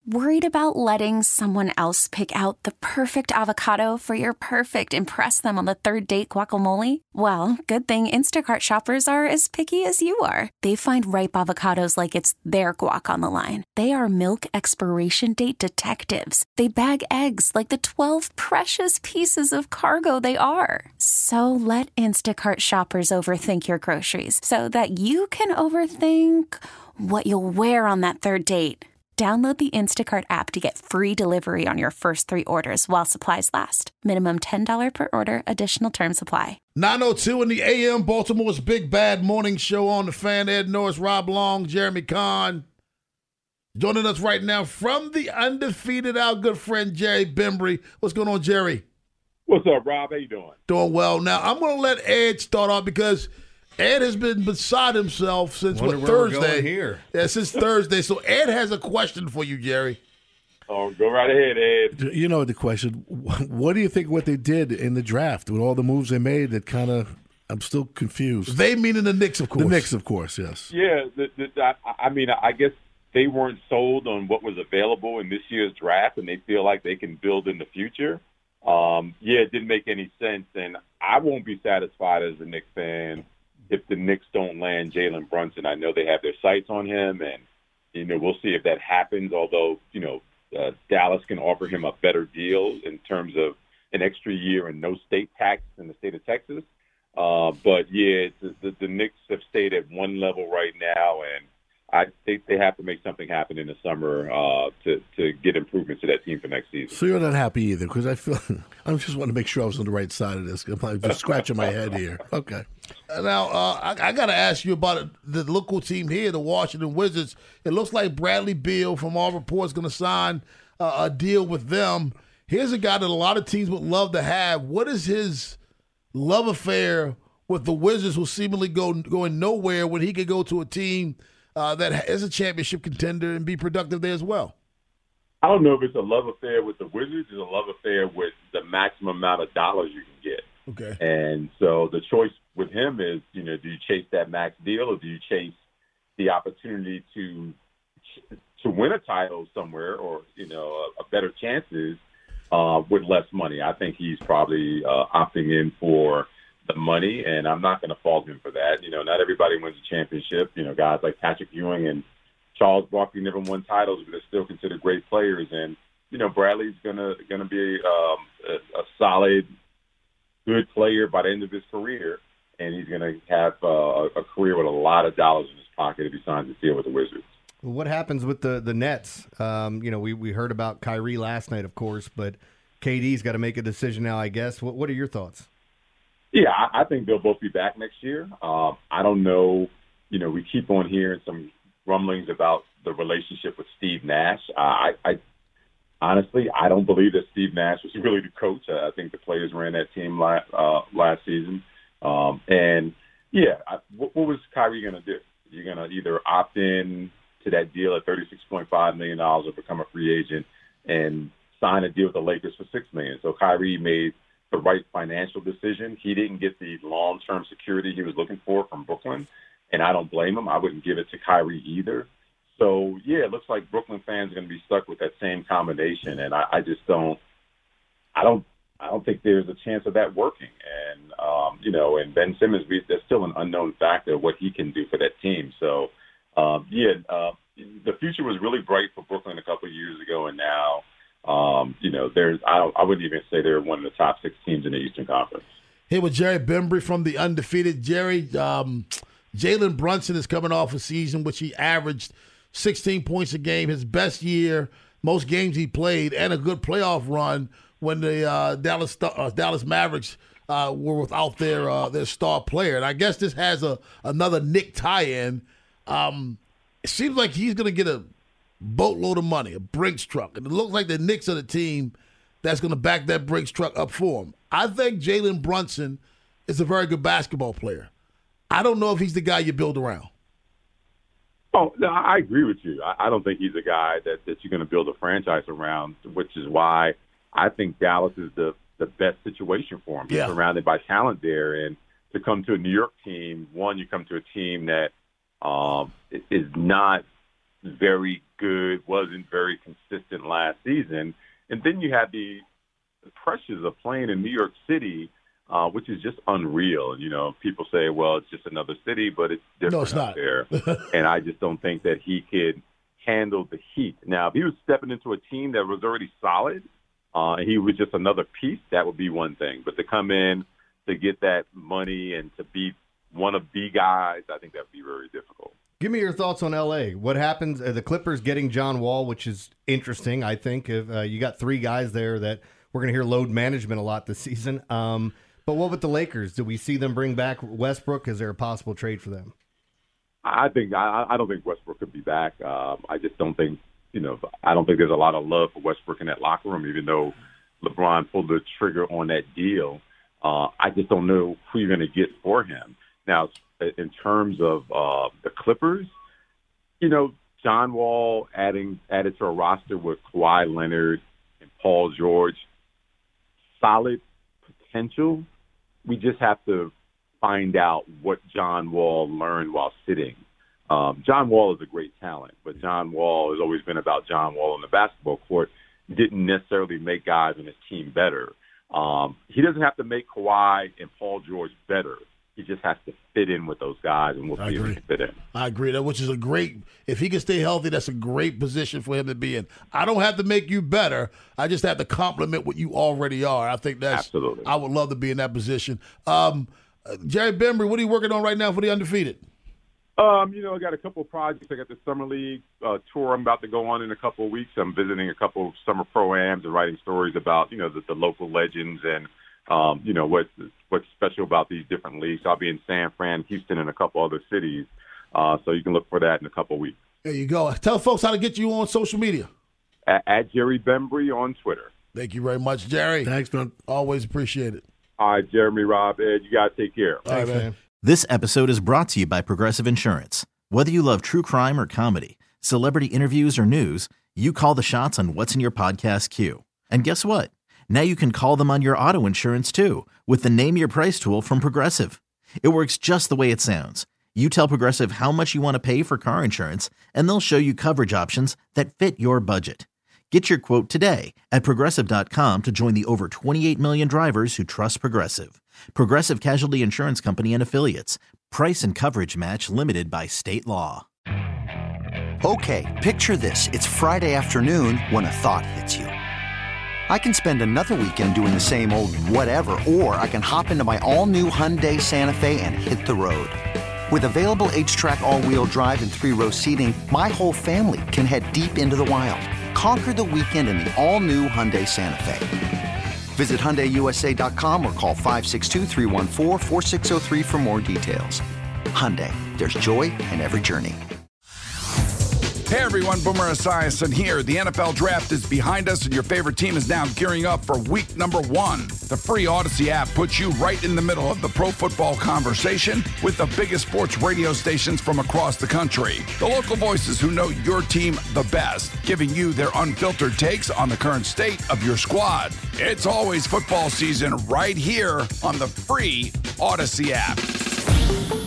Worried about letting someone else pick out the perfect avocado for your perfect impress them on the third date guacamole? Well, good thing Instacart shoppers are as picky as you are. They find ripe avocados like it's their guac on the line. They are milk expiration date detectives. They bag eggs like the 12 precious pieces of cargo they are. So let Instacart shoppers overthink your groceries so that you can overthink what you'll wear on that third date. Download the Instacart app to get free delivery on your first 3 orders while supplies last. Minimum $10 per order. Additional terms apply. 9:02 in the AM, Baltimore's Big Bad Morning Show on the Fan. Ed Norris, Rob Long, Jeremy Kahn. Joining us right now from the undefeated, our good friend Jerry Bembry. What's going on, Jerry? What's up, Rob? How you doing? Doing well. Now, I'm going to let Ed start off because Ed has been beside himself since Thursday? We're going here. Yeah, since Thursday. So Ed has a question for you, Jerry. Oh, go right ahead, Ed. You know the question. What do you think what they did in the draft with all the moves they made that kind of – I'm still confused. They meaning the Knicks, of course. The Knicks, of course, yes. Yeah, I guess they weren't sold on what was available in this year's draft, and they feel like they can build in the future. It didn't make any sense, and I won't be satisfied as a Knicks fan if the Knicks don't land Jalen Brunson. I know they have their sights on him, and, we'll see if that happens, although, Dallas can offer him a better deal in terms of an extra year and no state tax in the state of Texas. The Knicks have stayed at one level right now, and I think they have to make something happen in the summer to get improvements to that team for next season. So you're not happy either, because I just want to make sure I was on the right side of this. I'm just scratching my head here. Okay. Now, I got to ask you about the local team here, the Washington Wizards. It looks like Bradley Beal, from all reports, going to sign a deal with them. Here's a guy that a lot of teams would love to have. What is his love affair with the Wizards, who seemingly going nowhere when he could go to a team that is a championship contender and be productive there as well? I don't know if it's a love affair with the Wizards. It's a love affair with the maximum amount of dollars you can get. Okay. And so the choice with him is, do you chase that max deal, or do you chase the opportunity to win a title somewhere, or, a better chances with less money? I think he's probably opting in for the money, and I'm not going to fault him for that. Not everybody wins a championship. Guys like Patrick Ewing and Charles Barkley never won titles, but they're still considered great players. And, Bradley's gonna be a solid, good player by the end of his career, and he's going to have a career with a lot of dollars in his pocket if he signs a deal with the Wizards. Well, what happens with the Nets? We heard about Kyrie last night, of course, but KD's got to make a decision now, I guess. What are your thoughts? Yeah, I think they'll both be back next year. I don't know. We keep on hearing some rumblings about the relationship with Steve Nash. I honestly, I don't believe that Steve Nash was really the coach. I think the players ran that team last season. What was Kyrie going to do? You're going to either opt in to that deal at $36.5 million or become a free agent and sign a deal with the Lakers for $6 million. So Kyrie made the right financial decision. He didn't get the long-term security he was looking for from Brooklyn, and I don't blame him. I wouldn't give it to Kyrie either. So, it looks like Brooklyn fans are going to be stuck with that same combination, and I just don't think there's a chance of that working. And, and Ben Simmons, there's still an unknown factor of what he can do for that team. So, the future was really bright for Brooklyn a couple of years ago, and now, I wouldn't even say they're one of the top 6 teams in the Eastern Conference. Here with Jerry Bembry from the undefeated. Jerry, Jalen Brunson is coming off a season which he averaged 16 points a game, his best year, most games he played, and a good playoff run when the Dallas Mavericks were without their star player. And I guess this has another Knick tie-in. It seems like he's going to get a boatload of money, a Brinks truck. And it looks like the Knicks are the team that's going to back that Brinks truck up for him. I think Jalen Brunson is a very good basketball player. I don't know if he's the guy you build around. Oh, no, I agree with you. I don't think he's a guy that you're going to build a franchise around, which is why I think Dallas is the best situation for him. He's surrounded by talent there. And to come to a New York team, one, you come to a team that is not very good, wasn't very consistent last season. And then you have the pressures of playing in New York City, which is just unreal. You know, people say, well, it's just another city, but it's different No, it's not. out there. And I just don't think that he could handle the heat. Now, if he was stepping into a team that was already solid, and he was just another piece, that would be one thing. But to come in to get that money and to be one of the guys, I think that would be very difficult. Give me your thoughts on L.A. What happens? The Clippers getting John Wall, which is interesting, I think. If you got three guys there that we're going to hear load management a lot this season. But what with the Lakers? Do we see them bring back Westbrook? Is there a possible trade for them? I don't think Westbrook could be back. I just don't think, I don't think there's a lot of love for Westbrook in that locker room, even though LeBron pulled the trigger on that deal. I just don't know who you're going to get for him. Now, in terms of the Clippers, John Wall added to a roster with Kawhi Leonard and Paul George, solid potential. We just have to find out what John Wall learned while sitting. John Wall is a great talent, but John Wall has always been about John Wall on the basketball court. Didn't necessarily make guys on his team better. He doesn't have to make Kawhi and Paul George better. He just has to fit in with those guys, and we'll see if he can fit in. I agree. That which is a great. If he can stay healthy, that's a great position for him to be in. I don't have to make you better. I just have to complement what you already are. I think that's absolutely. I would love to be in that position. Jerry Bembry, what are you working on right now for the Undefeated? I got a couple of projects. I got the Summer League tour I'm about to go on in a couple of weeks. I'm visiting a couple of summer pro-ams and writing stories about, the local legends and, what's special about these different leagues. I'll be in San Fran, Houston, and a couple other cities. So you can look for that in a couple of weeks. There you go. Tell folks how to get you on social media. At Jerry Bembry on Twitter. Thank you very much, Jerry. Thanks, man. Always appreciate it. All right, Jeremy, Rob, Ed, you guys take care. Thanks, man. This episode is brought to you by Progressive Insurance. Whether you love true crime or comedy, celebrity interviews or news, you call the shots on what's in your podcast queue. And guess what? Now you can call them on your auto insurance too with the Name Your Price tool from Progressive. It works just the way it sounds. You tell Progressive how much you want to pay for car insurance, and they'll show you coverage options that fit your budget. Get your quote today at Progressive.com to join the over 28 million drivers who trust Progressive. Progressive Casualty Insurance Company and Affiliates. Price and coverage match limited by state law. Okay, picture this. It's Friday afternoon when a thought hits you. I can spend another weekend doing the same old whatever, or I can hop into my all-new Hyundai Santa Fe and hit the road. With available H-Track all-wheel drive and 3-row seating, my whole family can head deep into the wild. Conquer the weekend in the all-new Hyundai Santa Fe. Visit HyundaiUSA.com or call 562-314-4603 for more details. Hyundai, there's joy in every journey. Hey everyone, Boomer Esiason here. The NFL Draft is behind us and your favorite team is now gearing up for week number 1. The free Odyssey app puts you right in the middle of the pro football conversation with the biggest sports radio stations from across the country. The local voices who know your team the best, giving you their unfiltered takes on the current state of your squad. It's always football season right here on the free Odyssey app.